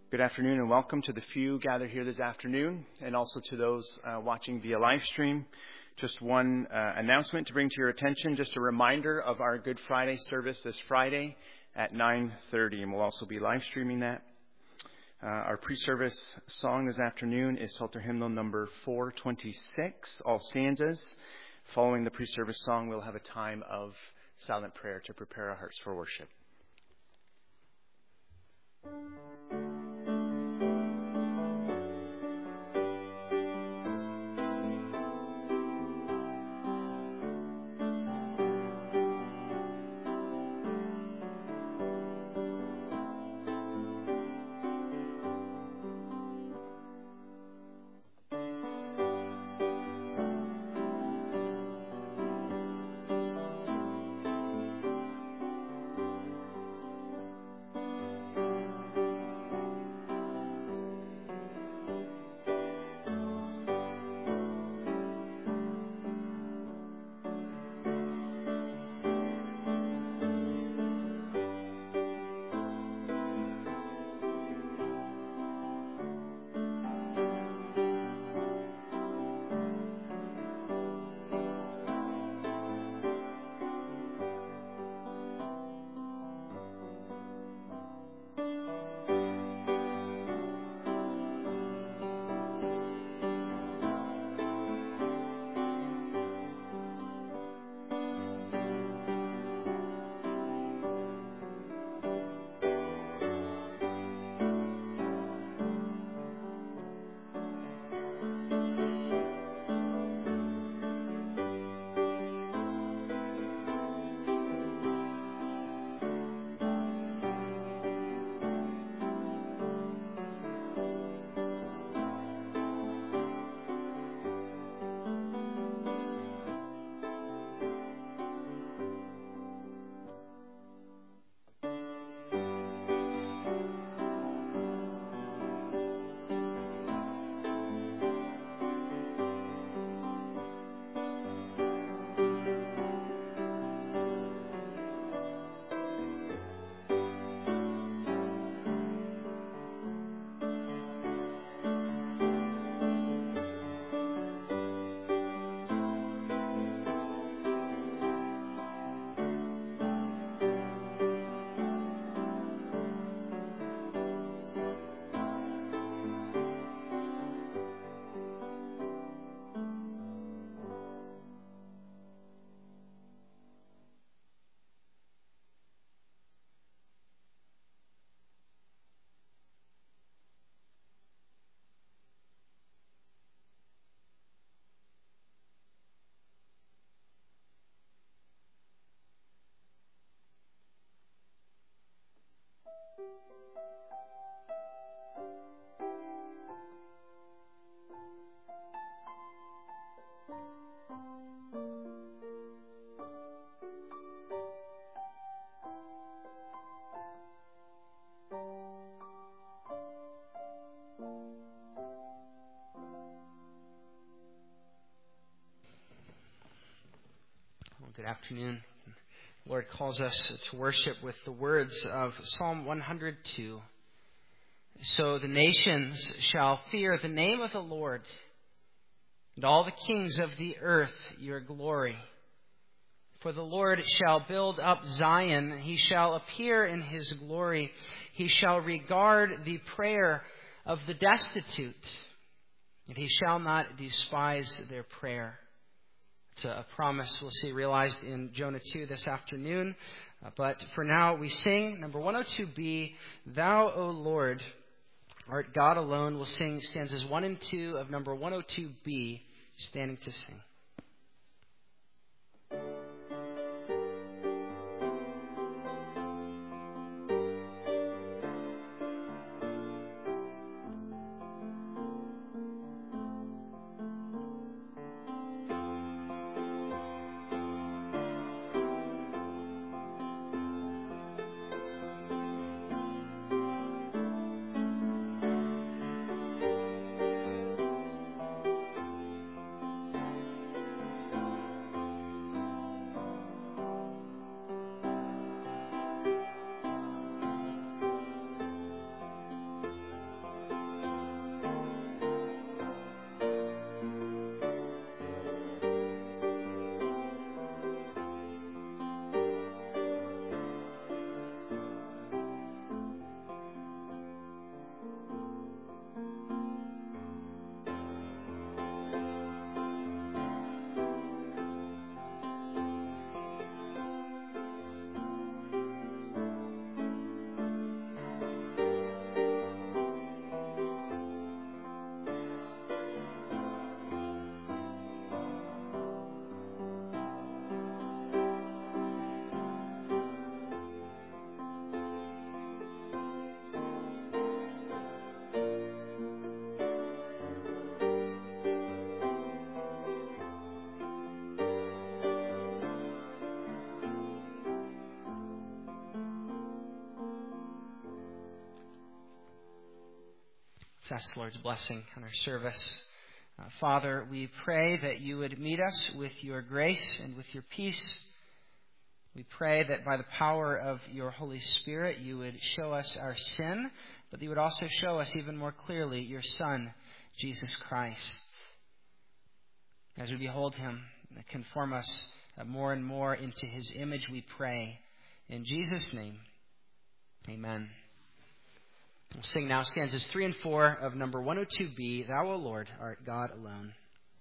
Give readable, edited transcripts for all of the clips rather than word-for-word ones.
Good afternoon and welcome to the few gathered here this afternoon and also to those watching via live stream. Just one announcement to bring to your attention, just a reminder of our Good Friday service this Friday at 9:30, and we'll also be live streaming that. Our pre-service song this afternoon is Psalter Hymnal number 426, All Stanzas. Following the pre-service song, we'll have a time of silent prayer to prepare our hearts for worship. Good afternoon. The Lord calls us to worship with the words of Psalm 102. So the nations shall fear the name of the Lord, and all the kings of the earth your glory. For the Lord shall build up Zion, he shall appear in his glory. He shall regard the prayer of the destitute, and he shall not despise their prayer. It's a promise we'll see realized in Jonah 2 this afternoon. But for now, we sing number 102b, Thou, O Lord, art God alone. We'll sing stanzas 1 and 2 of number 102b, standing to sing. Let's ask the Lord's blessing on our service. Father, we pray that you would meet us with your grace and with your peace. We pray that by the power of your Holy Spirit, you would show us our sin, but you would also show us even more clearly your Son, Jesus Christ. As we behold him, conform us more and more into his image, we pray. In Jesus' name, amen. We'll sing now stanzas 3 and 4 of number 102b, Thou, O Lord, art God alone.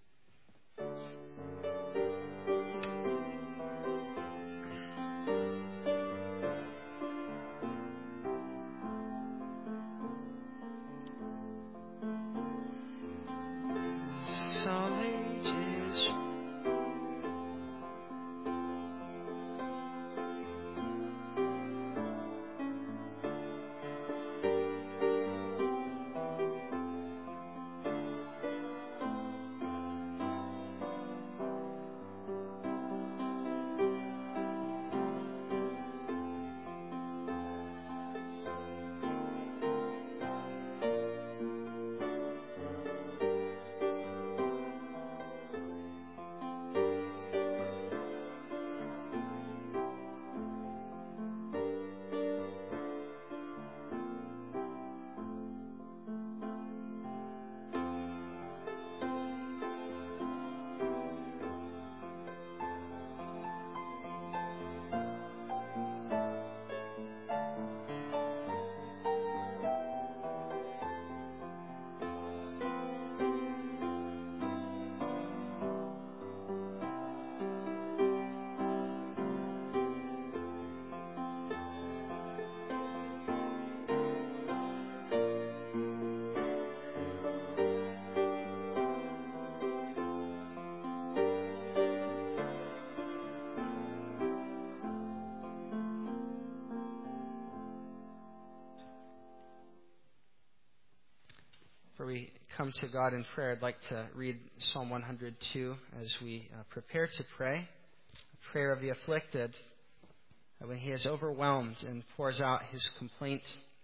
Before we come to God in prayer, I'd like to read Psalm 102 as we prepare to pray. A prayer of the afflicted when he is overwhelmed and pours out his complaint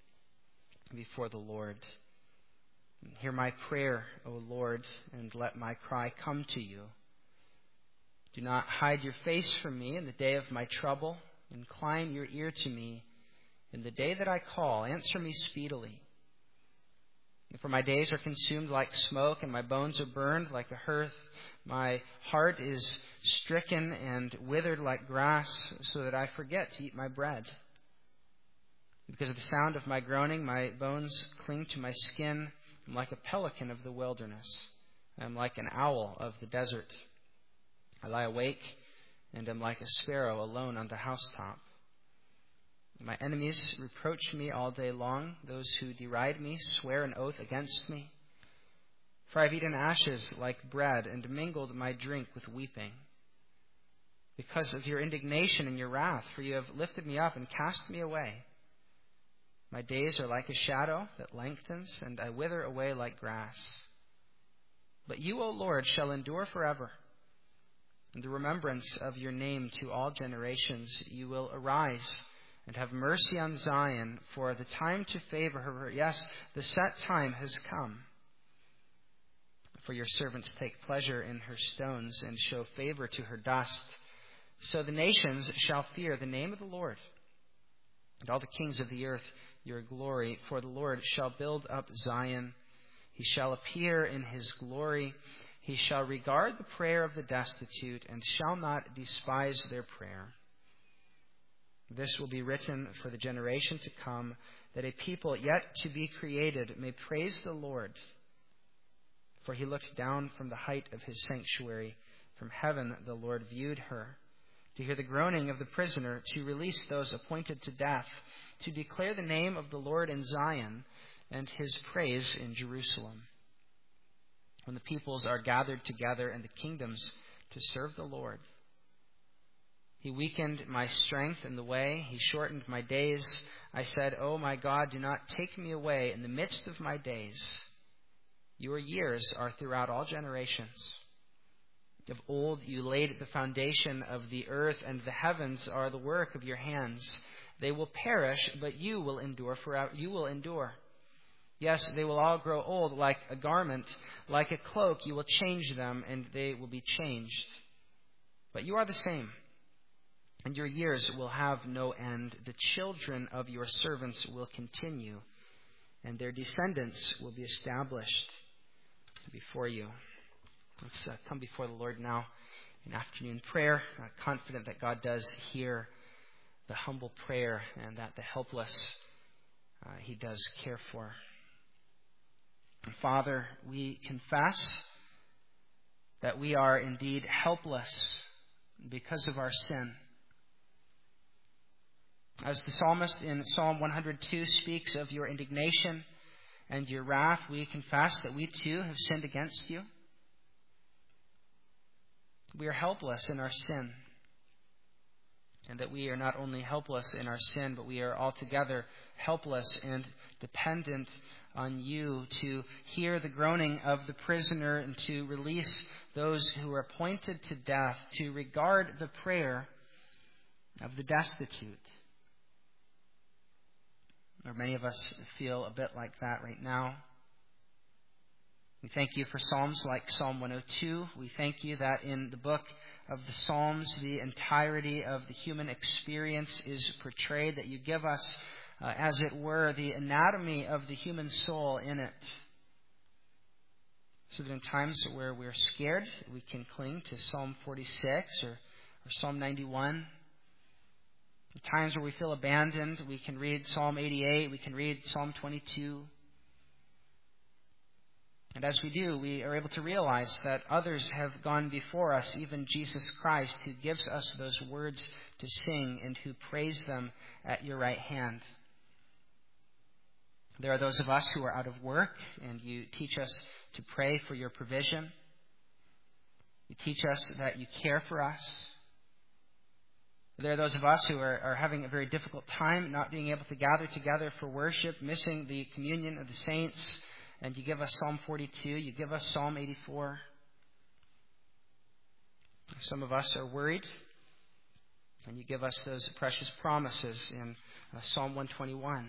before the Lord. Hear my prayer, O Lord, and let my cry come to you. Do not hide your face from me in the day of my trouble. Incline your ear to me in the day that I call. Answer me speedily. For my days are consumed like smoke, and my bones are burned like a hearth. My heart is stricken and withered like grass, so that I forget to eat my bread. Because of the sound of my groaning, my bones cling to my skin. I'm like a pelican of the wilderness. I am like an owl of the desert. I lie awake and am like a sparrow alone on the housetop. My enemies reproach me all day long. Those who deride me swear an oath against me. For I have eaten ashes like bread and mingled my drink with weeping. Because of your indignation and your wrath, for you have lifted me up and cast me away. My days are like a shadow that lengthens, and I wither away like grass. But you, O Lord, shall endure forever. In the remembrance of your name to all generations, you will arise and have mercy on Zion, for the time to favor her. Yes, the set time has come. For your servants take pleasure in her stones and show favor to her dust. So the nations shall fear the name of the Lord, and all the kings of the earth your glory. For the Lord shall build up Zion. He shall appear in his glory. He shall regard the prayer of the destitute and shall not despise their prayer. This will be written for the generation to come, that a people yet to be created may praise the Lord. For he looked down from the height of his sanctuary. From heaven the Lord viewed her, to hear the groaning of the prisoner, to release those appointed to death, to declare the name of the Lord in Zion, and his praise in Jerusalem. When the peoples are gathered together and the kingdoms to serve the Lord. He weakened my strength in the way. He shortened my days. I said, O my God, do not take me away in the midst of my days. Your years are throughout all generations. Of old you laid the foundation of the earth, and the heavens are the work of your hands. They will perish, but you will endure forever. You will endure. Yes, they will all grow old like a garment, like a cloak. You will change them, and they will be changed. But you are the same, and your years will have no end. The children of your servants will continue, and their descendants will be established before you. Let's come before the Lord now in afternoon prayer, confident that God does hear the humble prayer and that the helpless He does care for. Father, we confess that we are indeed helpless because of our sin. As the psalmist in Psalm 102 speaks of your indignation and your wrath, we confess that we too have sinned against you. We are helpless in our sin. And that we are not only helpless in our sin, but we are altogether helpless and dependent on you to hear the groaning of the prisoner and to release those who are appointed to death, to regard the prayer of the destitute. Or many of us feel a bit like that right now. We thank you for Psalms like Psalm 102. We thank you that in the book of the Psalms, the entirety of the human experience is portrayed, that you give us, as it were, the anatomy of the human soul in it. So that in times where we're scared, we can cling to Psalm 46 or Psalm 91. In times where we feel abandoned, we can read Psalm 88, we can read Psalm 22. And as we do, we are able to realize that others have gone before us, even Jesus Christ, who gives us those words to sing and who praise them at your right hand. There are those of us who are out of work, and you teach us to pray for your provision. You teach us that you care for us. There are those of us who are having a very difficult time, not being able to gather together for worship, missing the communion of the saints. And you give us Psalm 42, you give us Psalm 84. Some of us are worried, and you give us those precious promises in Psalm 121.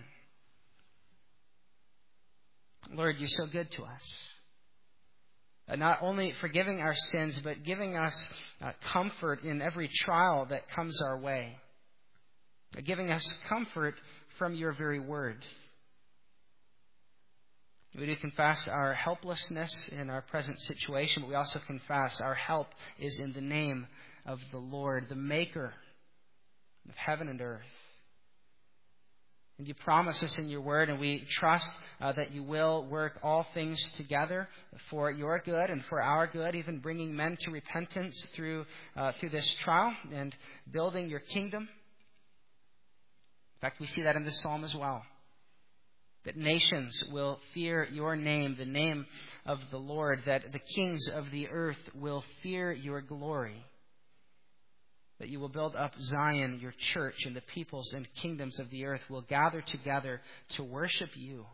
Lord, you're so good to us. Not only forgiving our sins, but giving us comfort in every trial that comes our way. Giving us comfort from your very word. We do confess our helplessness in our present situation, but we also confess our help is in the name of the Lord, the maker of heaven and earth. And you promise us in your word, and we trust that you will work all things together for your good and for our good, even bringing men to repentance through this trial and building your kingdom. In fact, we see that in this psalm as well. That nations will fear your name, the name of the Lord, that the kings of the earth will fear your glory, that you will build up Zion, your church, and the peoples and kingdoms of the earth will gather together to worship you.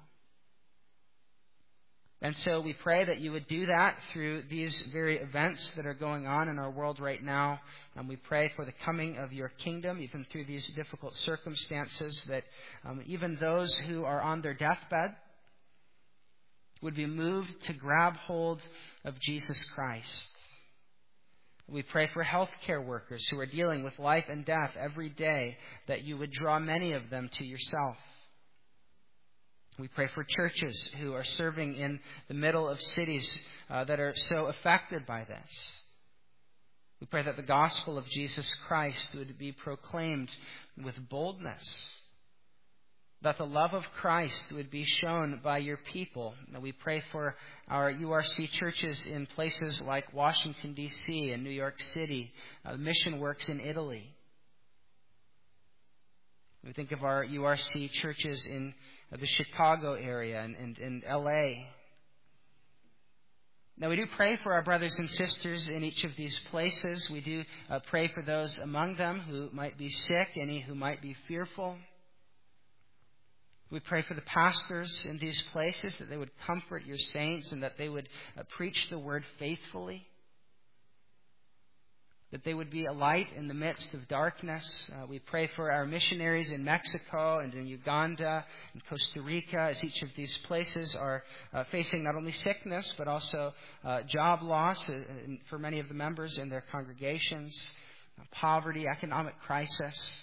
And so we pray that you would do that through these very events that are going on in our world right now. And we pray for the coming of your kingdom, even through these difficult circumstances, that even those who are on their deathbed would be moved to grab hold of Jesus Christ. We pray for healthcare workers who are dealing with life and death every day, that you would draw many of them to yourself. We pray for churches who are serving in the middle of cities that are so affected by this. We pray that the gospel of Jesus Christ would be proclaimed with boldness, that the love of Christ would be shown by your people. And we pray for our URC churches in places like Washington, D.C. and New York City, mission works in Italy. We think of our URC churches in the Chicago area and in L.A. Now, we do pray for our brothers and sisters in each of these places. We do pray for those among them who might be sick, any who might be fearful. We pray for the pastors in these places, that they would comfort your saints and that they would preach the word faithfully. that they would be a light in the midst of darkness. We pray for our missionaries in Mexico and in Uganda and Costa Rica, as each of these places are facing not only sickness but also job loss for many of the members in their congregations, poverty, economic crisis.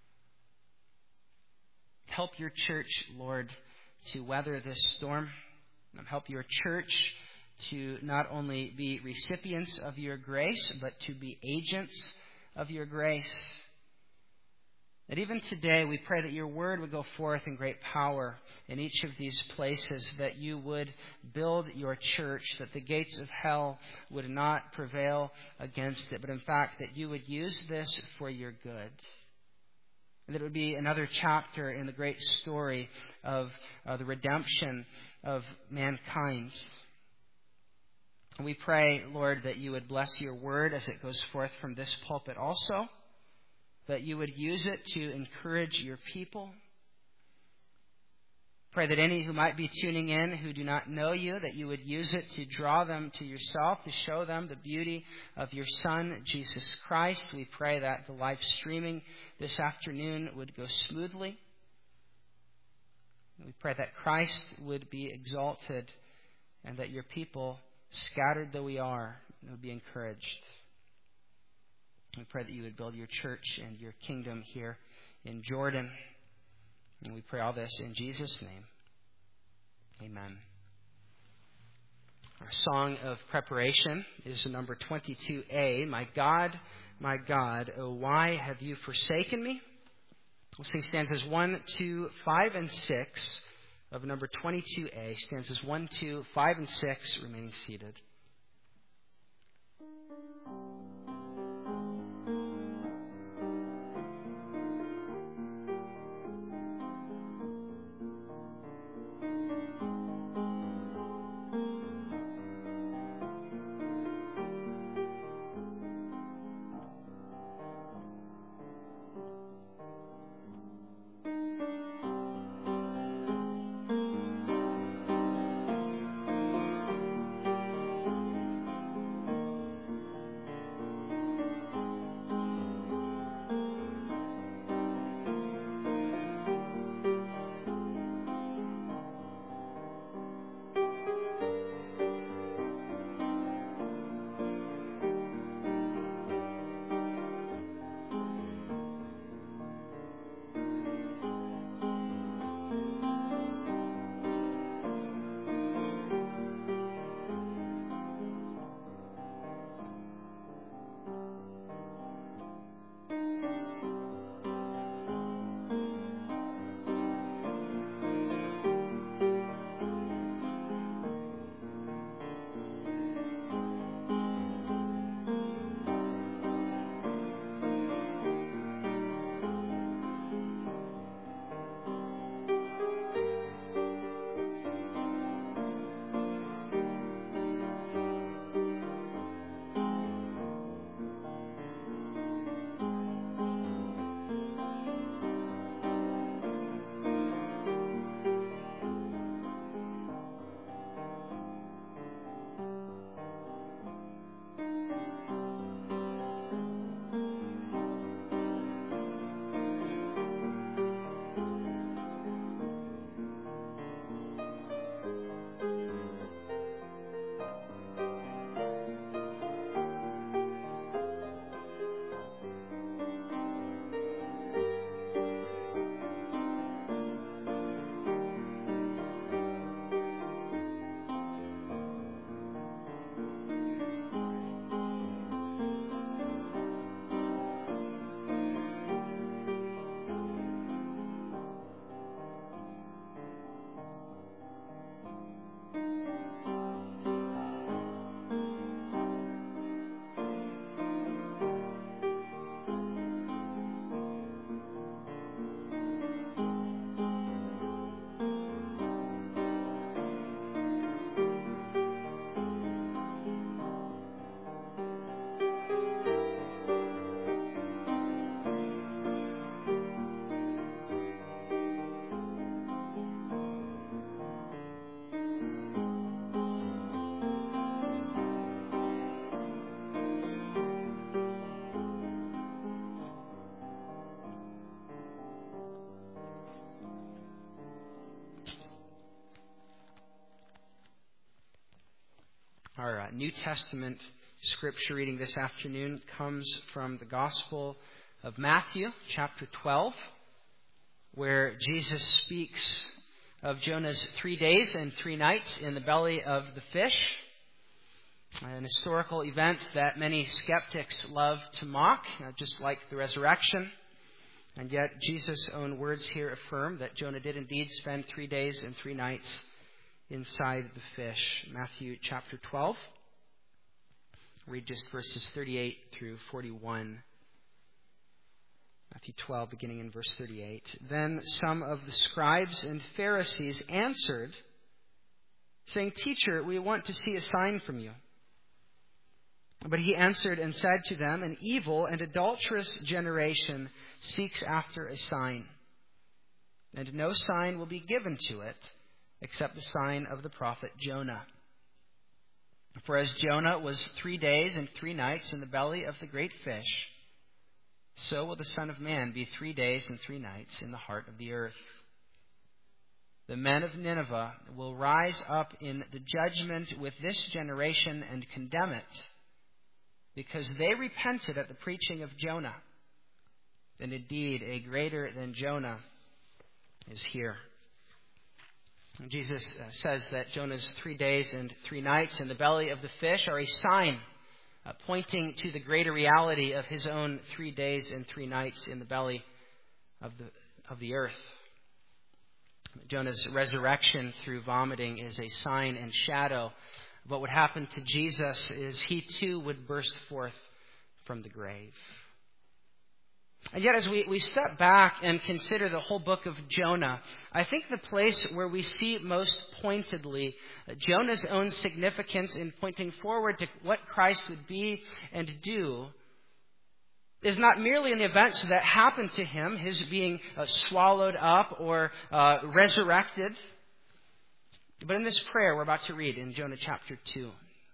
Help your church, Lord, to weather this storm. Help your church to not only be recipients of your grace, but to be agents of your grace. That even today we pray that your word would go forth in great power in each of these places, that you would build your church, that the gates of hell would not prevail against it, but in fact that you would use this for your good. And that it would be another chapter in the great story of the redemption of mankind. And we pray, Lord, that you would bless your word as it goes forth from this pulpit also, that you would use it to encourage your people. Pray that any who might be tuning in who do not know you, that you would use it to draw them to yourself, to show them the beauty of your Son, Jesus Christ. We pray that the live streaming this afternoon would go smoothly. We pray that Christ would be exalted and that your people, scattered though we are, would be encouraged. We pray that you would build your church and your kingdom here in Jordan. And we pray all this in Jesus' name. Amen. Our song of preparation is number 22A. My God, oh why have you forsaken me? We'll sing stanzas 1, 2, 5, and 6 of number 22A. Stanzas 1, 2, 5, and 6, remaining seated. New Testament scripture reading this afternoon comes from the Gospel of Matthew, chapter 12, where Jesus speaks of Jonah's 3 days and 3 nights in the belly of the fish, an historical event that many skeptics love to mock, just like the resurrection. And yet Jesus' own words here affirm that Jonah did indeed spend 3 days and 3 nights inside the fish. Matthew chapter 12. Read just verses 38 through 41. Matthew 12, beginning in verse 38. Then some of the scribes and Pharisees answered, saying, "Teacher, we want to see a sign from you." But he answered and said to them, "An evil and adulterous generation seeks after a sign, and no sign will be given to it except the sign of the prophet Jonah. For as Jonah was 3 days and 3 nights in the belly of the great fish, so will the Son of Man be 3 days and 3 nights in the heart of the earth. The men of Nineveh will rise up in the judgment with this generation and condemn it, because they repented at the preaching of Jonah. And indeed, a greater than Jonah is here." And Jesus says that Jonah's 3 days and 3 nights in the belly of the fish are a sign pointing to the greater reality of his own 3 days and 3 nights in the belly of the earth. Jonah's resurrection through vomiting is a sign and shadow. What would happen to Jesus is he too would burst forth from the grave. And yet as we step back and consider the whole book of Jonah, I think the place where we see most pointedly Jonah's own significance in pointing forward to what Christ would be and do is not merely in the events that happened to him, his being swallowed up or resurrected, but in this prayer we're about to read in Jonah chapter 2.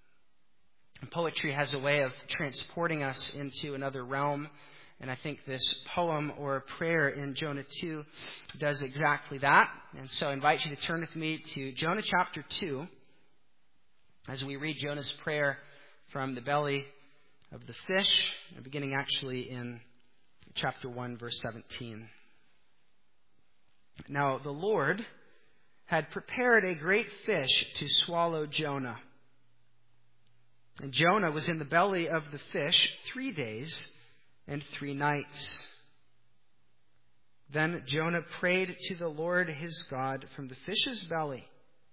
Poetry has a way of transporting us into another realm, and I think this poem or prayer in Jonah 2 does exactly that. And so I invite you to turn with me to Jonah chapter 2 as we read Jonah's prayer from the belly of the fish, beginning actually in chapter 1, verse 17. "Now the Lord had prepared a great fish to swallow Jonah. And Jonah was in the belly of the fish 3 days and 3 nights. Then Jonah prayed to the Lord his God from the fish's belly.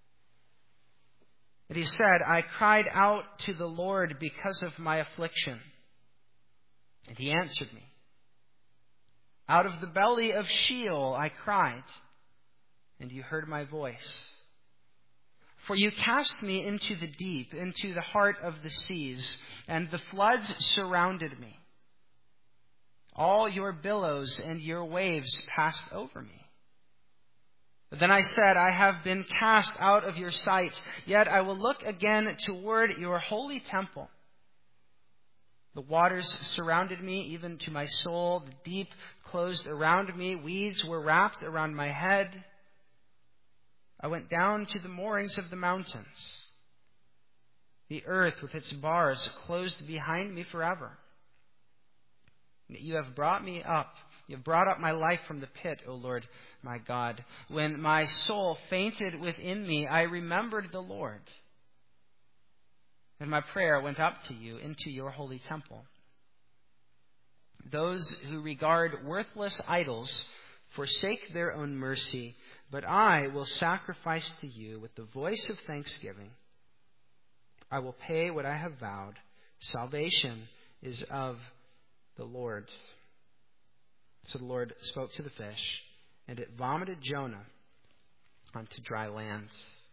And he said, 'I cried out to the Lord because of my affliction. And he answered me. Out of the belly of Sheol I cried, and you heard my voice. For you cast me into the deep, into the heart of the seas, and the floods surrounded me. All your billows and your waves passed over me. But then I said, I have been cast out of your sight, yet I will look again toward your holy temple. The waters surrounded me, even to my soul. The deep closed around me. Weeds were wrapped around my head. I went down to the moorings of the mountains. The earth with its bars closed behind me forever. You have brought me up. You have brought up my life from the pit, O Lord, my God. When my soul fainted within me, I remembered the Lord. And my prayer went up to you into your holy temple. Those who regard worthless idols forsake their own mercy, but I will sacrifice to you with the voice of thanksgiving. I will pay what I have vowed. Salvation is of the Lord. So the Lord spoke to the fish, and it vomited Jonah onto dry land.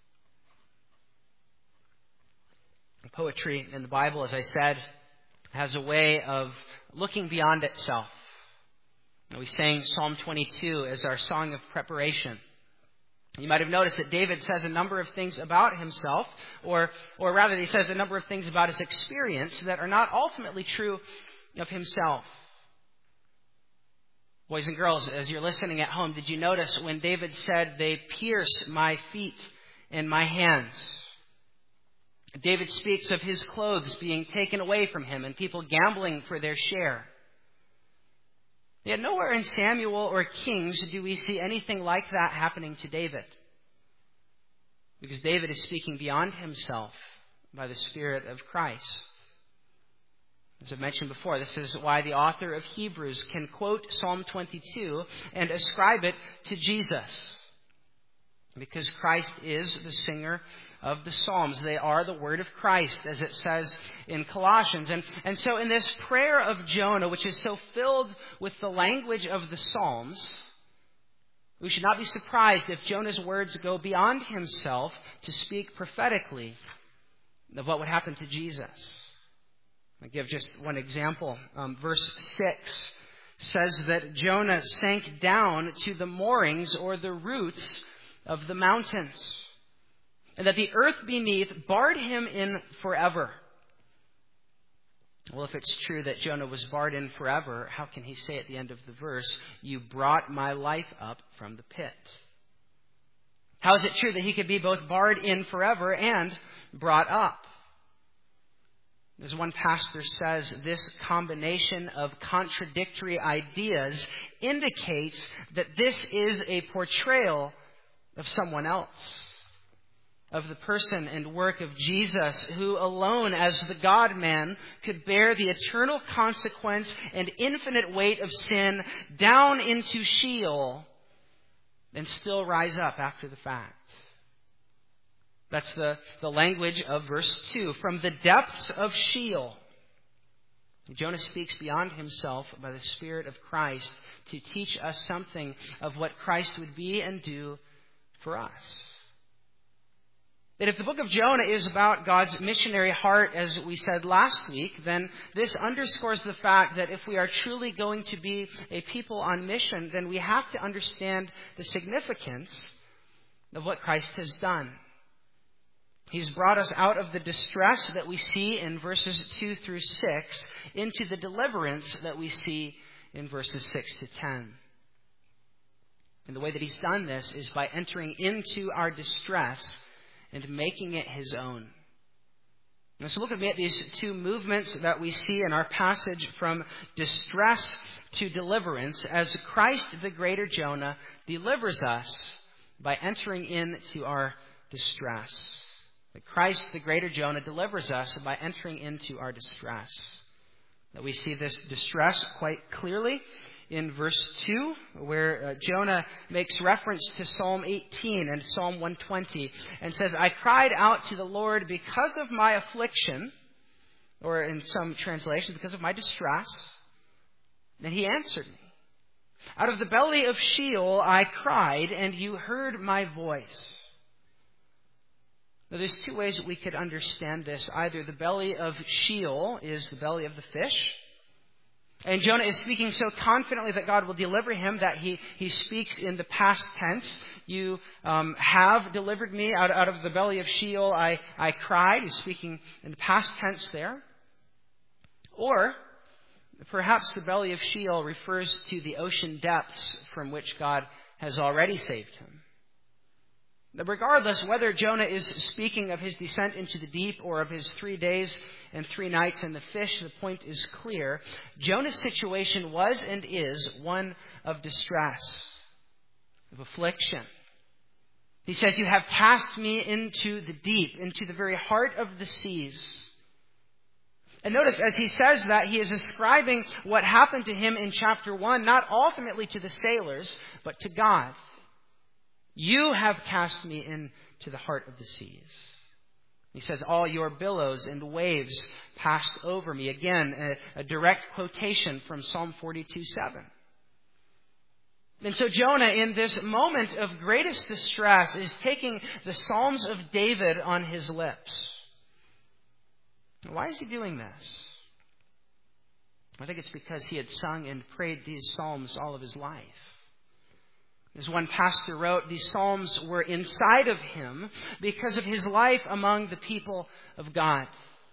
Poetry in the Bible, as I said, has a way of looking beyond itself. We sang Psalm 22 as our song of preparation. You might have noticed that David says a number of things about himself, or rather he says a number of things about his experience that are not ultimately true of himself. Boys and girls, as you're listening at home, did you notice when David said, they pierce my feet and my hands? David speaks of his clothes being taken away from him and people gambling for their share. Yet nowhere in Samuel or Kings do we see anything like that happening to David. Because David is speaking beyond himself by the Spirit of Christ. As I've mentioned before, this is why the author of Hebrews can quote Psalm 22 and ascribe it to Jesus. Because Christ is the singer of the Psalms. They are the word of Christ, as it says in Colossians. And so in this prayer of Jonah, which is so filled with the language of the Psalms, we should not be surprised if Jonah's words go beyond himself to speak prophetically of what would happen to Jesus. I'll give just one example. Verse 6 says that Jonah sank down to the moorings or the roots of the mountains, and that the earth beneath barred him in forever. Well, if it's true that Jonah was barred in forever, how can he say at the end of the verse, "You brought my life up from the pit"? How is it true that he could be both barred in forever and brought up? As one pastor says, this combination of contradictory ideas indicates that this is a portrayal of someone else, of the person and work of Jesus, who alone as the God-man could bear the eternal consequence and infinite weight of sin down into Sheol and still rise up after the fact. That's the language of verse 2. From the depths of Sheol, Jonah speaks beyond himself by the Spirit of Christ to teach us something of what Christ would be and do for us. That if the book of Jonah is about God's missionary heart, as we said last week, then this underscores the fact that if we are truly going to be a people on mission, then we have to understand the significance of what Christ has done. He's brought us out of the distress that we see in verses 2 through 6 into the deliverance that we see in verses 6 to 10. And the way that he's done this is by entering into our distress and making it his own. Now, so look at these two movements that we see in our passage from distress to deliverance as Christ, the greater Jonah, delivers us by entering into our distress. That Christ, the greater Jonah, delivers us by entering into our distress. That we see this distress quite clearly in verse 2, where Jonah makes reference to Psalm 18 and Psalm 120 and says, "I cried out to the Lord because of my affliction," or in some translations, because of my distress, and he answered me. "Out of the belly of Sheol I cried, and you heard my voice." Now, there's two ways that we could understand this. Either the belly of Sheol is the belly of the fish, and Jonah is speaking so confidently that God will deliver him that he speaks in the past tense. "You have delivered me out of the belly of Sheol. I cried." He's speaking in the past tense there. Or perhaps the belly of Sheol refers to the ocean depths from which God has already saved him. Regardless, whether Jonah is speaking of his descent into the deep or of his 3 days and 3 nights in the fish, the point is clear. Jonah's situation was and is one of distress, of affliction. He says, "You have cast me into the deep, into the very heart of the seas." And notice, as he says that, he is ascribing what happened to him in chapter 1, not ultimately to the sailors, but to God. "You have cast me into the heart of the seas." He says, "All your billows and waves passed over me." Again, a direct quotation from Psalm 42:7. And so Jonah, in this moment of greatest distress, is taking the Psalms of David on his lips. Why is he doing this? I think it's because he had sung and prayed these Psalms all of his life. As one pastor wrote, these Psalms were inside of him because of his life among the people of God.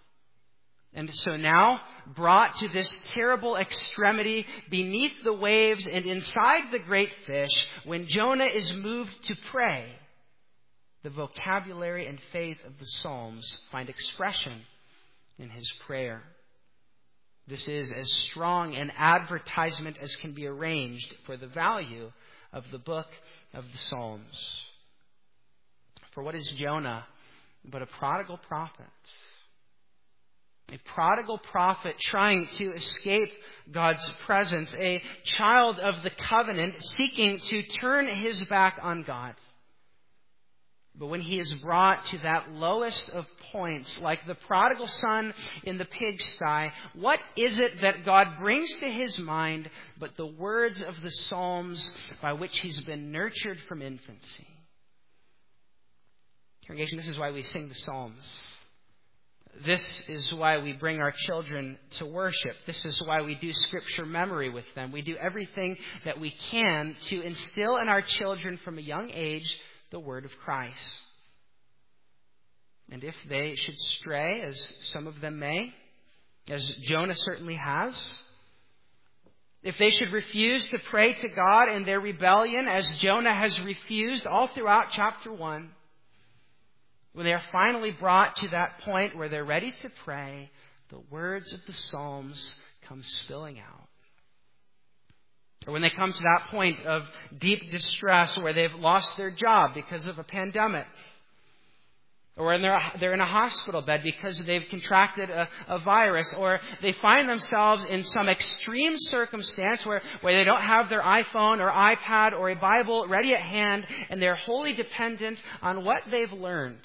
And so now, brought to this terrible extremity beneath the waves and inside the great fish, when Jonah is moved to pray, the vocabulary and faith of the Psalms find expression in his prayer. This is as strong an advertisement as can be arranged for the value of the book of the Psalms. For what is Jonah but a prodigal prophet? A prodigal prophet trying to escape God's presence. A child of the covenant seeking to turn his back on God. But when he is brought to that lowest of points, like the prodigal son in the pigsty, what is it that God brings to his mind but the words of the Psalms by which he's been nurtured from infancy? Congregation, this is why we sing the Psalms. This is why we bring our children to worship. This is why we do scripture memory with them. We do everything that we can to instill in our children from a young age the word of Christ. And if they should stray, as some of them may, as Jonah certainly has, if they should refuse to pray to God in their rebellion, as Jonah has refused all throughout chapter 1, when they are finally brought to that point where they're ready to pray, the words of the Psalms come spilling out. Or when they come to that point of deep distress where they've lost their job because of a pandemic. Or when they're in a hospital bed because they've contracted a virus. Or they find themselves in some extreme circumstance where they don't have their iPhone or iPad or a Bible ready at hand, and they're wholly dependent on what they've learned,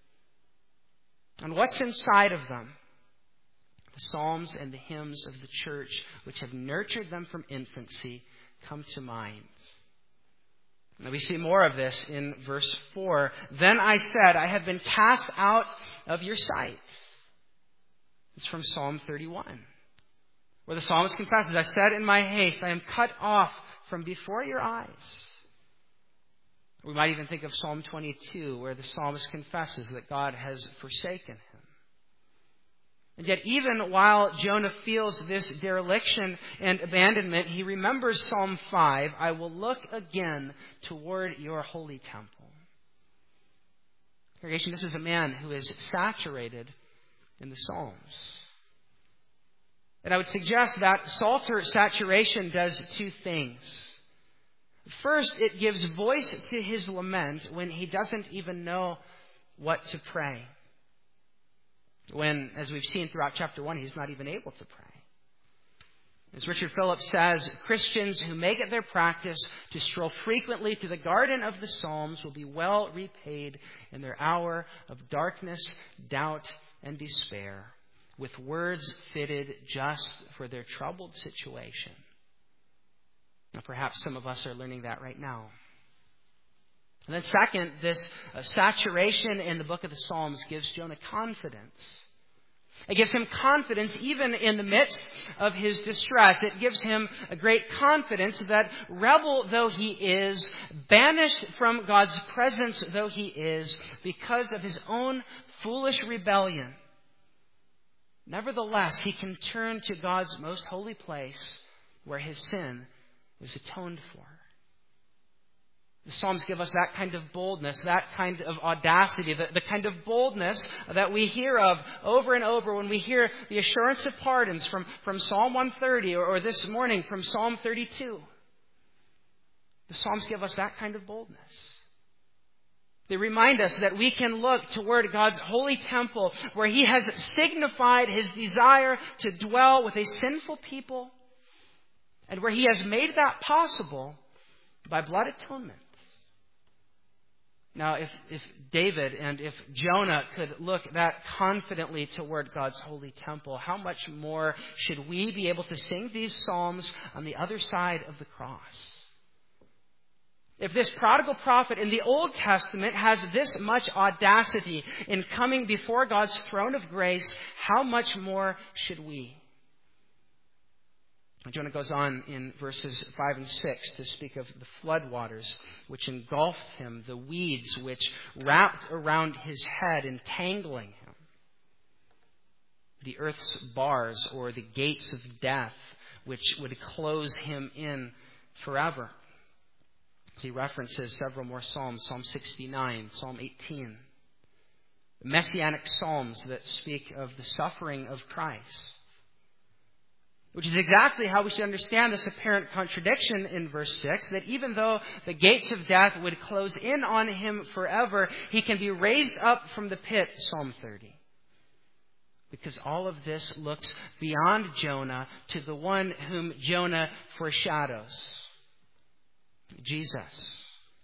on what's inside of them. The Psalms and the hymns of the church, which have nurtured them from infancy, come to mind. Now we see more of this in verse 4. Then I said, I have been cast out of your sight. It's from Psalm 31, where the psalmist confesses, I said in my haste, I am cut off from before your eyes. We might even think of Psalm 22, where the psalmist confesses that God has forsaken him. And yet, even while Jonah feels this dereliction and abandonment, he remembers Psalm 5, I will look again toward your holy temple. Congregation, this is a man who is saturated in the Psalms. And I would suggest that Psalter saturation does two things. First, it gives voice to his lament when he doesn't even know what to pray. When, as we've seen throughout chapter 1, he's not even able to pray. As Richard Phillips says, Christians who make it their practice to stroll frequently to the garden of the Psalms will be well repaid in their hour of darkness, doubt, and despair, with words fitted just for their troubled situation. Now, perhaps some of us are learning that right now. And then second, this saturation in the book of the Psalms gives Jonah confidence. It gives him confidence even in the midst of his distress. It gives him a great confidence that, rebel though he is, banished from God's presence though he is, because of his own foolish rebellion, nevertheless, he can turn to God's most holy place where his sin is atoned for. The Psalms give us that kind of boldness, that kind of audacity, the kind of boldness that we hear of over and over when we hear the assurance of pardons from Psalm 130 or this morning from Psalm 32. The Psalms give us that kind of boldness. They remind us that we can look toward God's holy temple where He has signified His desire to dwell with a sinful people and where He has made that possible by blood atonement. Now, if David and if Jonah could look that confidently toward God's holy temple, how much more should we be able to sing these psalms on the other side of the cross? If this prodigal prophet in the Old Testament has this much audacity in coming before God's throne of grace, how much more should we? Jonah goes on in verses 5 and 6 to speak of the floodwaters which engulfed him, the weeds which wrapped around his head, entangling him, the earth's bars or the gates of death which would close him in forever. He references several more psalms, Psalm 69, Psalm 18, messianic psalms that speak of the suffering of Christ, which is exactly how we should understand this apparent contradiction in verse 6, that even though the gates of death would close in on him forever, he can be raised up from the pit, Psalm 30. Because all of this looks beyond Jonah to the one whom Jonah foreshadows, Jesus.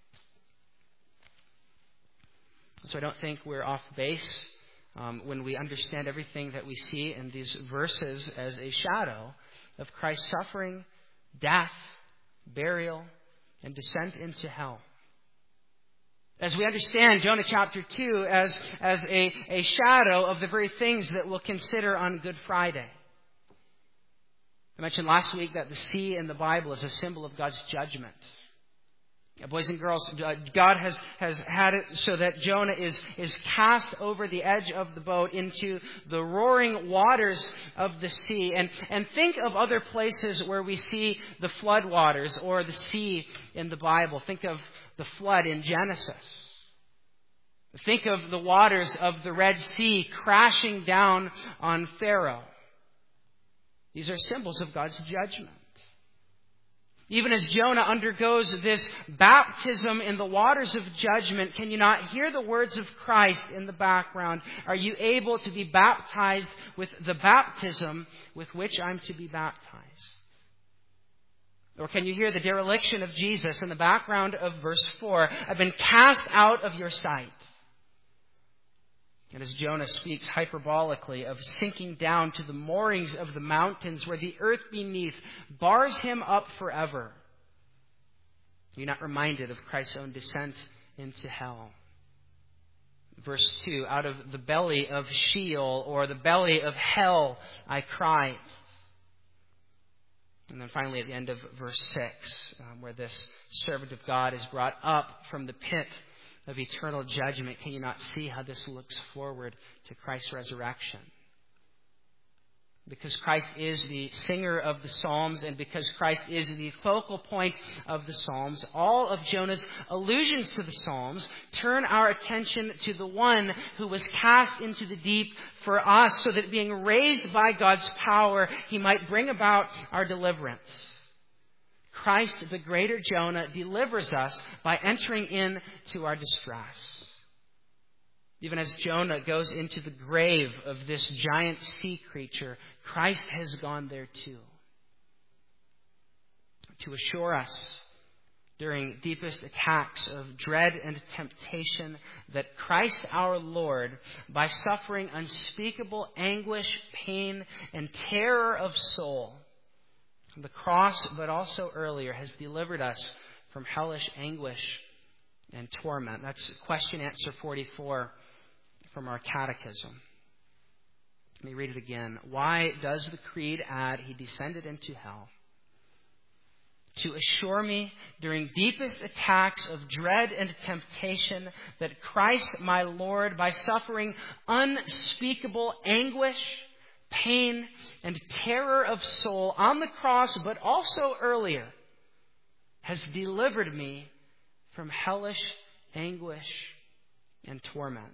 So I don't think we're off base when we understand everything that we see in these verses as a shadow of Christ's suffering, death, burial, and descent into hell. As we understand Jonah chapter 2 as a shadow of the very things that we'll consider on Good Friday. I mentioned last week that the sea in the Bible is a symbol of God's judgment. Boys and girls, God has had it so that Jonah is cast over the edge of the boat into the roaring waters of the sea. And think of other places where we see the flood waters or the sea in the Bible. Think of the flood in Genesis. Think of the waters of the Red Sea crashing down on Pharaoh. These are symbols of God's judgment. Even as Jonah undergoes this baptism in the waters of judgment, can you not hear the words of Christ in the background? Are you able to be baptized with the baptism with which I'm to be baptized? Or can you hear the dereliction of Jesus in the background of verse 4? I've been cast out of your sight. And as Jonah speaks hyperbolically of sinking down to the moorings of the mountains where the earth beneath bars him up forever, you're not reminded of Christ's own descent into hell. Verse 2, out of the belly of Sheol, or the belly of hell, I cried. And then finally at the end of verse 6, where this servant of God is brought up from the pit of eternal judgment, can you not see how this looks forward to Christ's resurrection? Because Christ is the singer of the Psalms, and because Christ is the focal point of the Psalms, all of Jonah's allusions to the Psalms turn our attention to the one who was cast into the deep for us, so that being raised by God's power, he might bring about our deliverance. Christ, the greater Jonah, delivers us by entering into our distress. Even as Jonah goes into the grave of this giant sea creature, Christ has gone there too. To assure us during deepest attacks of dread and temptation that Christ our Lord, by suffering unspeakable anguish, pain, and terror of soul, the cross, but also earlier, has delivered us from hellish anguish and torment. That's question answer 44 from our catechism. Let me read it again. Why does the creed add, he descended into hell? To assure me during deepest attacks of dread and temptation that Christ my Lord, by suffering unspeakable anguish, pain, and terror of soul on the cross, but also earlier, has delivered me from hellish anguish and torment.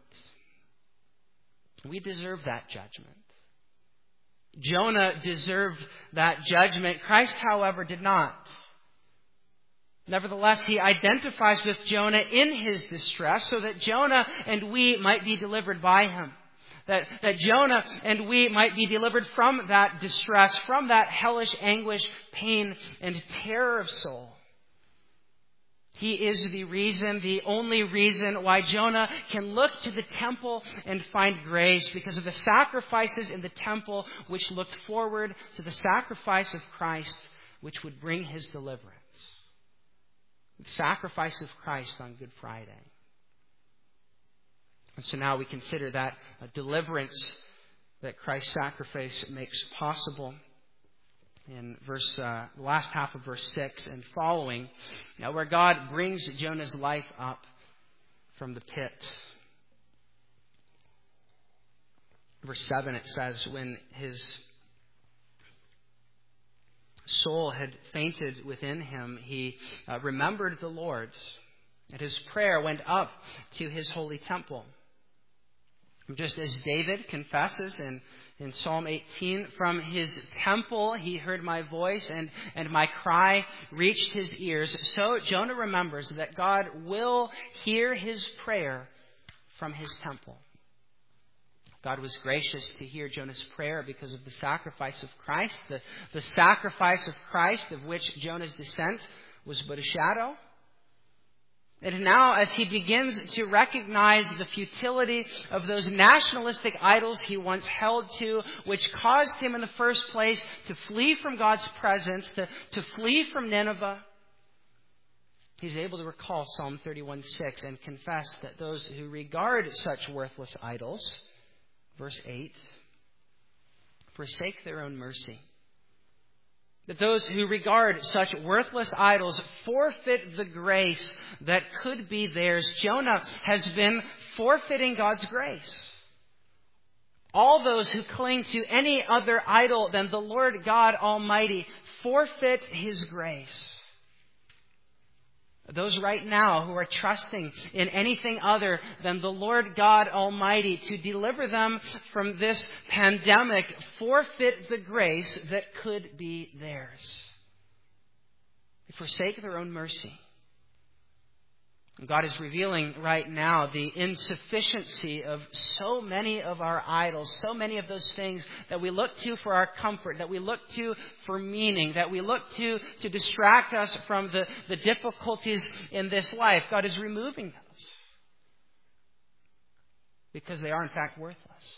We deserve that judgment. Jonah deserved that judgment. Christ, however, did not. Nevertheless, he identifies with Jonah in his distress so that Jonah and we might be delivered by him. That Jonah and we might be delivered from that distress, from that hellish anguish, pain, and terror of soul. He is the reason, the only reason why Jonah can look to the temple and find grace, because of the sacrifices in the temple which looked forward to the sacrifice of Christ, which would bring his deliverance. The sacrifice of Christ on Good Friday. And so now we consider that deliverance that Christ's sacrifice makes possible in the last half of verse 6 and following, where God brings Jonah's life up from the pit. Verse 7, it says, when his soul had fainted within him, he remembered the Lord, and his prayer went up to his holy temple. Just as David confesses in Psalm 18, from his temple he heard my voice, and my cry reached his ears. So Jonah remembers that God will hear his prayer from his temple. God was gracious to hear Jonah's prayer because of the sacrifice of Christ. The sacrifice of Christ, of which Jonah's descent was but a shadow. And now, as he begins to recognize the futility of those nationalistic idols he once held to, which caused him in the first place to flee from God's presence, to flee from Nineveh, he's able to recall Psalm 31:6 and confess that those who regard such worthless idols, verse 8, forsake their own mercy. That those who regard such worthless idols forfeit the grace that could be theirs. Jonah has been forfeiting God's grace. All those who cling to any other idol than the Lord God Almighty forfeit His grace. Those right now who are trusting in anything other than the Lord God Almighty to deliver them from this pandemic forfeit the grace that could be theirs. They forsake their own mercy. And God is revealing right now the insufficiency of so many of our idols, so many of those things that we look to for our comfort, that we look to for meaning, that we look to distract us from the difficulties in this life. God is removing those because they are in fact worthless.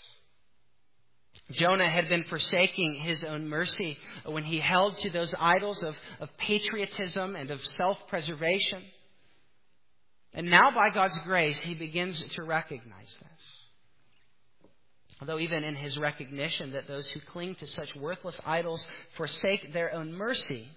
Jonah had been forsaking his own mercy when he held to those idols of patriotism and of self-preservation. And now, by God's grace, he begins to recognize this. Although even in his recognition that those who cling to such worthless idols forsake their own mercy,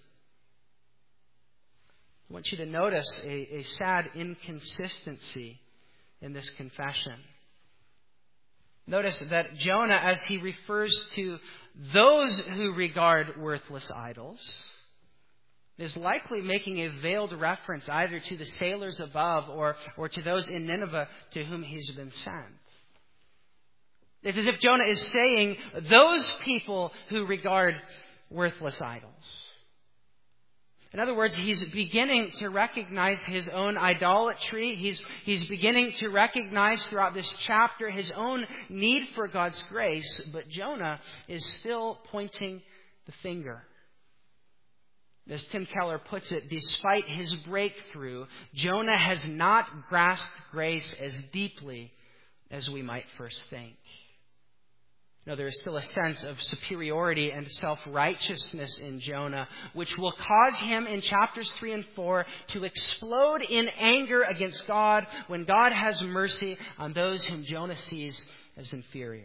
I want you to notice a sad inconsistency in this confession. Notice that Jonah, as he refers to those who regard worthless idols, is likely making a veiled reference either to the sailors above or to those in Nineveh to whom he's been sent. It's as if Jonah is saying, those people who regard worthless idols. In other words, he's beginning to recognize his own idolatry. He's beginning to recognize throughout this chapter his own need for God's grace. But Jonah is still pointing the finger. As Tim Keller puts it, despite his breakthrough, Jonah has not grasped grace as deeply as we might first think. No, there is still a sense of superiority and self-righteousness in Jonah, which will cause him in chapters 3 and 4 to explode in anger against God when God has mercy on those whom Jonah sees as inferiors.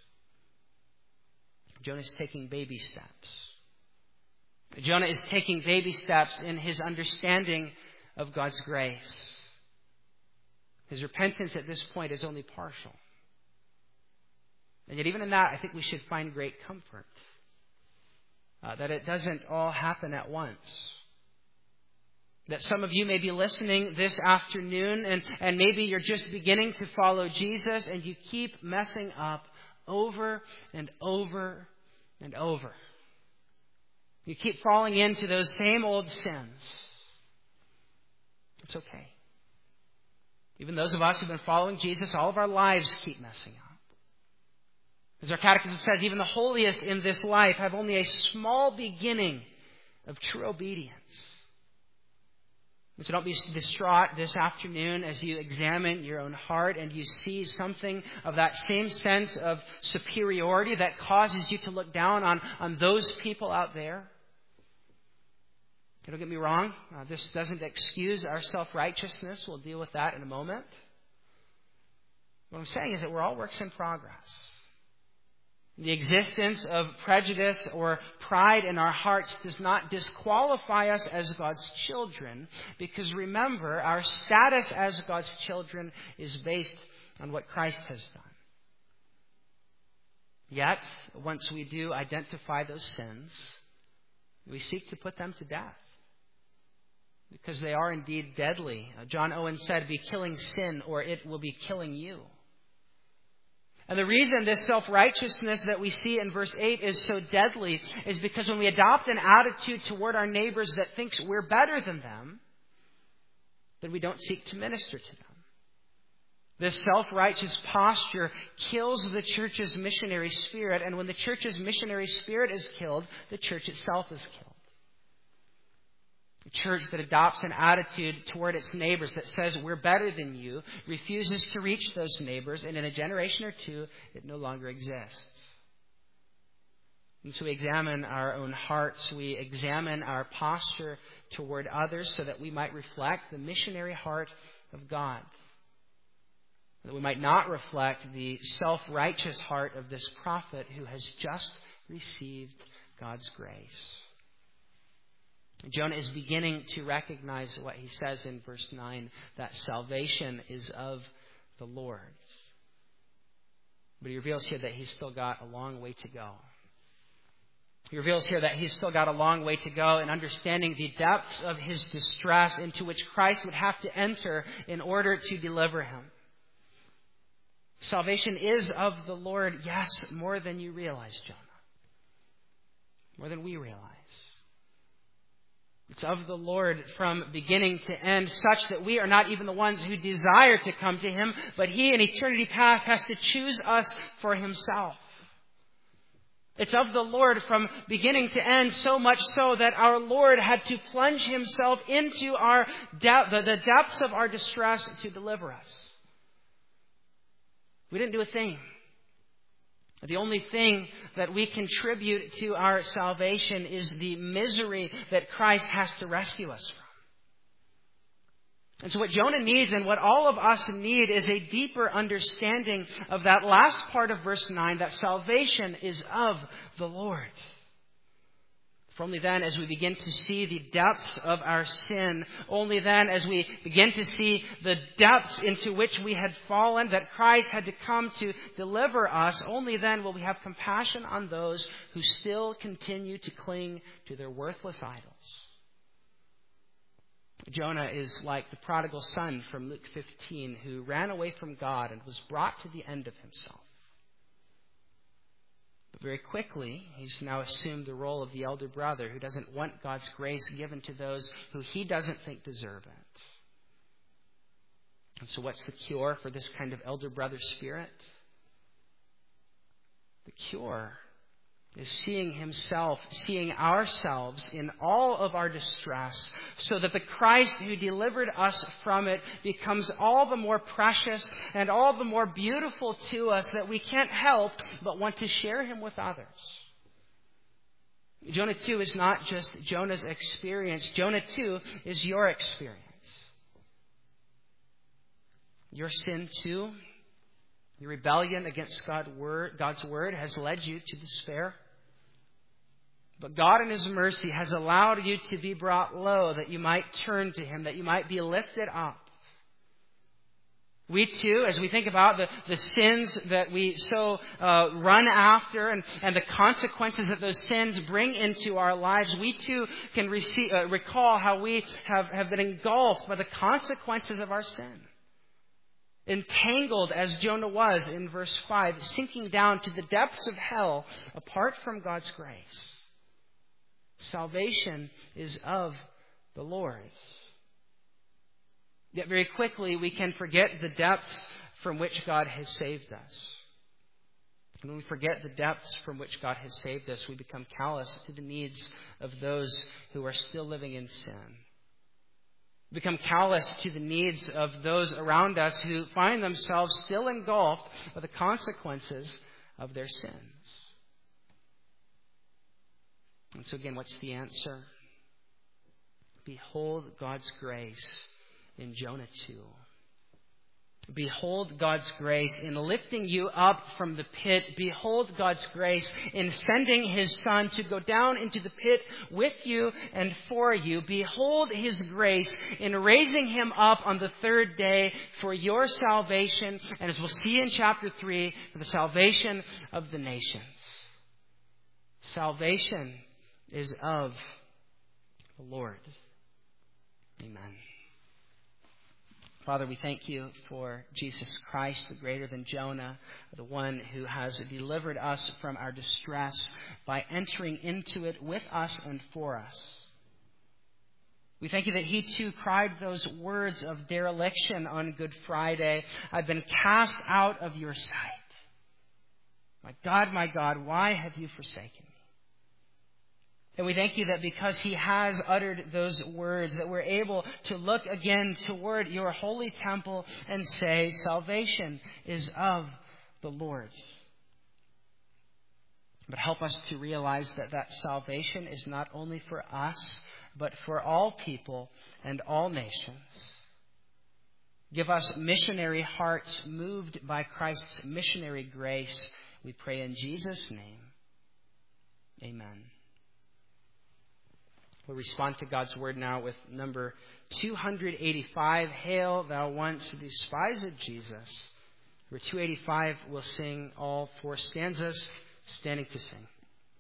Jonah is taking baby steps. Jonah is taking baby steps in his understanding of God's grace. His repentance at this point is only partial. And yet even in that, I think we should find great comfort. That it doesn't all happen at once. That some of you may be listening this afternoon and maybe you're just beginning to follow Jesus and you keep messing up over and over and over. You keep falling into those same old sins. It's okay. Even those of us who've been following Jesus all of our lives keep messing up. As our catechism says, even the holiest in this life have only a small beginning of true obedience. And so don't be distraught this afternoon as you examine your own heart and you see something of that same sense of superiority that causes you to look down on those people out there. Don't get me wrong. This doesn't excuse our self-righteousness. We'll deal with that in a moment. What I'm saying is that we're all works in progress. The existence of prejudice or pride in our hearts does not disqualify us as God's children, because remember, our status as God's children is based on what Christ has done. Yet, once we do identify those sins, We seek to put them to death because they are indeed deadly. John Owen said, "Be killing sin or it will be killing you." And the reason this self-righteousness that we see in verse 8 is so deadly is because when we adopt an attitude toward our neighbors that thinks we're better than them, then we don't seek to minister to them. This self-righteous posture kills the church's missionary spirit, and when the church's missionary spirit is killed, the church itself is killed. A church that adopts an attitude toward its neighbors that says we're better than you refuses to reach those neighbors, and in a generation or two, it no longer exists. And so we examine our own hearts, we examine our posture toward others so that we might reflect the missionary heart of God. That we might not reflect the self-righteous heart of this prophet who has just received God's grace. Jonah is beginning to recognize what he says in verse 9, that salvation is of the Lord. But he reveals here that he's still got a long way to go. He reveals here that he's still got a long way to go in understanding the depths of his distress into which Christ would have to enter in order to deliver him. Salvation is of the Lord, yes, more than you realize, Jonah. More than we realize. It's of the Lord from beginning to end, such that we are not even the ones who desire to come to him, but he in eternity past has to choose us for himself. It's of the Lord from beginning to end, so much so that our Lord had to plunge himself into the depths of our distress to deliver us. We didn't do a thing. The only thing that we contribute to our salvation is the misery that Christ has to rescue us from. And so what Jonah needs and what all of us need is a deeper understanding of that last part of verse 9, that salvation is of the Lord. For only then, as we begin to see the depths of our sin, only then as we begin to see the depths into which we had fallen, that Christ had to come to deliver us, only then will we have compassion on those who still continue to cling to their worthless idols. Jonah is like the prodigal son from Luke 15 who ran away from God and was brought to the end of himself. But very quickly, he's now assumed the role of the elder brother who doesn't want God's grace given to those who he doesn't think deserve it. And so what's the cure for this kind of elder brother spirit? The cure is seeing ourselves in all of our distress, so that the Christ who delivered us from it becomes all the more precious and all the more beautiful to us that we can't help but want to share him with others. Jonah 2 is not just Jonah's experience. Jonah 2 is your experience. Your sin too, your rebellion against God's word has led you to despair. But God in his mercy has allowed you to be brought low that you might turn to him, that you might be lifted up. We too, as we think about the sins that we so run after and the consequences that those sins bring into our lives, we too can recall how we have been engulfed by the consequences of our sin. Entangled as Jonah was in verse 5, sinking down to the depths of hell apart from God's grace. Salvation is of the Lord. Yet very quickly we can forget the depths from which God has saved us. And when we forget the depths from which God has saved us, we become callous to the needs of those who are still living in sin. We become callous to the needs of those around us who find themselves still engulfed by the consequences of their sins. And so again, what's the answer? Behold God's grace in Jonah 2. Behold God's grace in lifting you up from the pit. Behold God's grace in sending his Son to go down into the pit with you and for you. Behold his grace in raising him up on the third day for your salvation, and as we'll see in chapter 3, for the salvation of the nations. Salvation is of the Lord. Amen. Father, we thank you for Jesus Christ, the greater than Jonah, the one who has delivered us from our distress by entering into it with us and for us. We thank you that he too cried those words of dereliction on Good Friday. I've been cast out of your sight. My God, why have you forsaken me? And we thank you that because he has uttered those words, that we're able to look again toward your holy temple and say, salvation is of the Lord. But help us to realize that that salvation is not only for us, but for all people and all nations. Give us missionary hearts moved by Christ's missionary grace. We pray in Jesus' name. Amen. We'll respond to God's word now with number 285, Hail, Thou Once Despised Jesus. Number 285, we'll sing all four stanzas, standing to sing.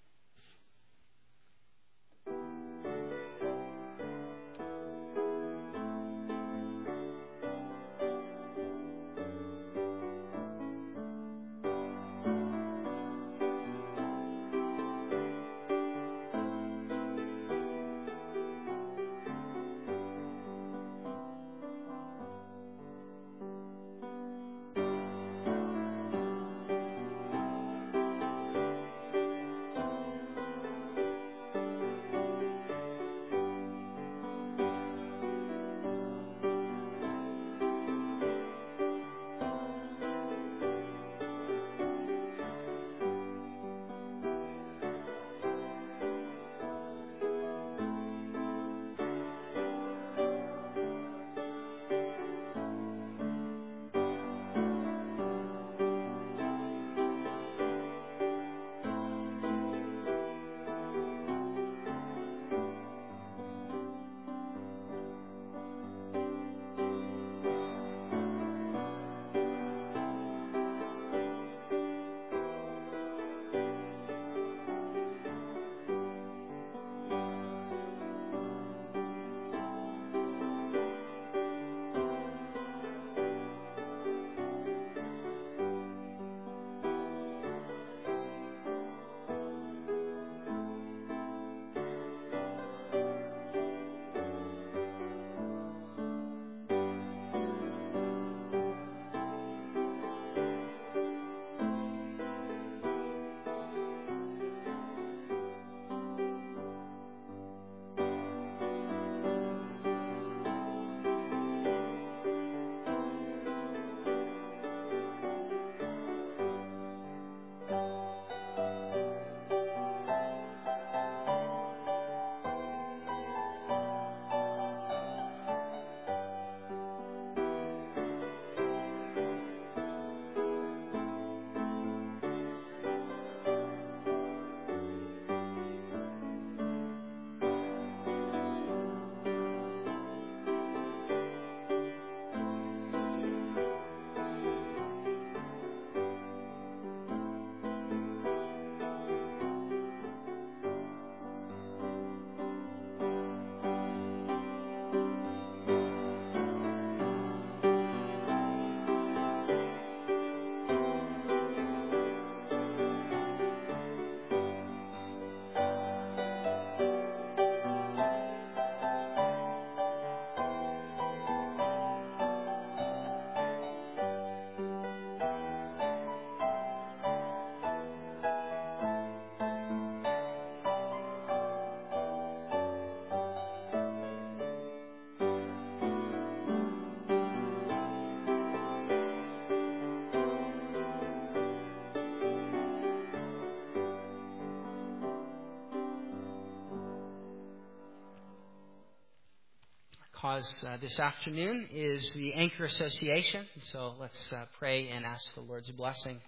Cause this afternoon is the Anchor Association. So let's pray and ask the Lord's blessing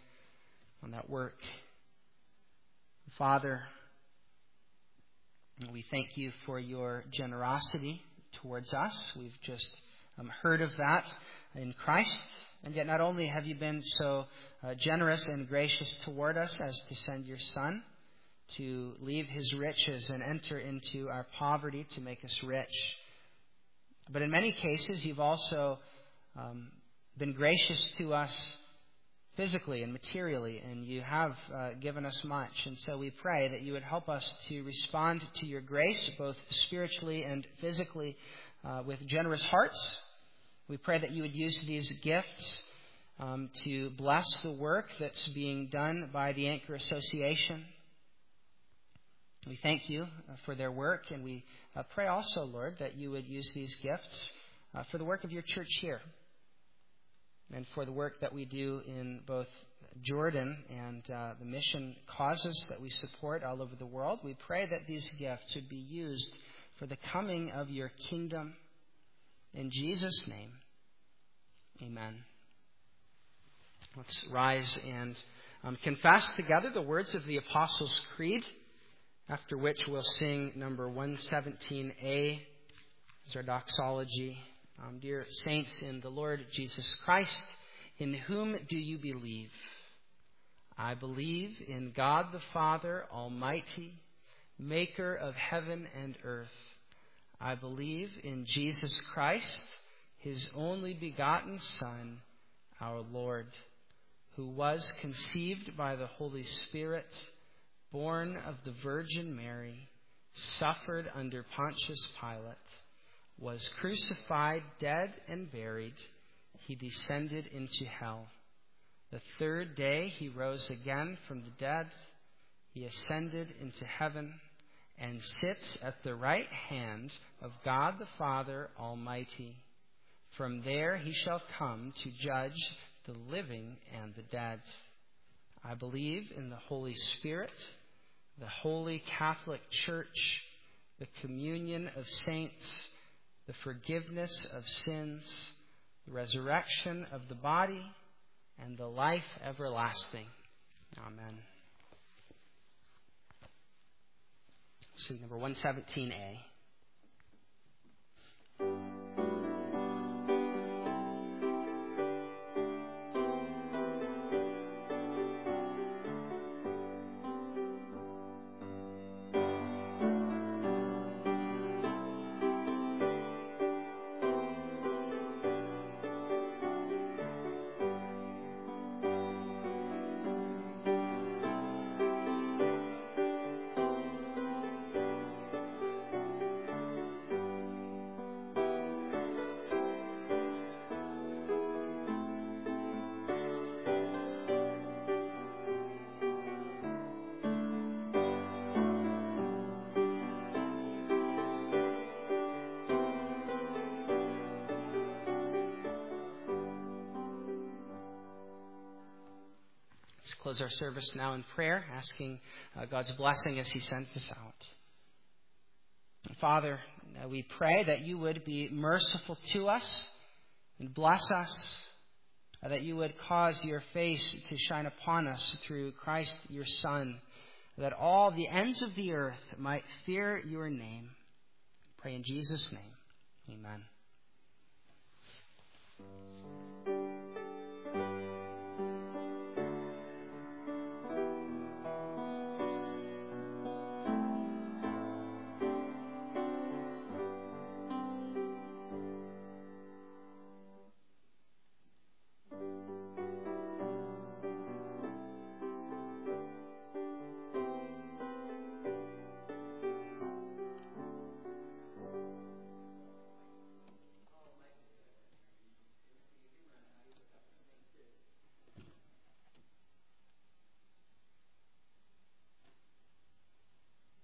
on that work. Father, we thank you for your generosity towards us. We've just heard of that in Christ. And yet not only have you been so generous and gracious toward us as to send your Son to leave his riches and enter into our poverty to make us rich. But in many cases, you've also been gracious to us physically and materially, and you have given us much. And so we pray that you would help us to respond to your grace, both spiritually and physically, with generous hearts. We pray that you would use these gifts to bless the work that's being done by the Anchor Association. We thank you for their work, and we pray also, Lord, that you would use these gifts for the work of your church here and for the work that we do in both Jordan and the mission causes that we support all over the world. We pray that these gifts would be used for the coming of your kingdom. In Jesus' name, amen. Let's rise and confess together the words of the Apostles' Creed, after which we'll sing number 117A as our doxology. Dear saints in the Lord Jesus Christ, in whom do you believe? I believe in God the Father Almighty, maker of heaven and earth. I believe in Jesus Christ, his only begotten Son, our Lord, who was conceived by the Holy Spirit, born of the Virgin Mary, suffered under Pontius Pilate, was crucified, dead, and buried. He descended into hell. The third day he rose again from the dead. He ascended into heaven and sits at the right hand of God the Father Almighty. From there he shall come to judge the living and the dead. I believe in the Holy Spirit, the Holy Catholic Church, the communion of saints, the forgiveness of sins, the resurrection of the body, and the life everlasting. Amen. So number 117A. Let's close our service now in prayer, asking God's blessing as he sends us out. Father, we pray that you would be merciful to us and bless us, that you would cause your face to shine upon us through Christ your Son, that all the ends of the earth might fear your name. I pray in Jesus' name. Amen.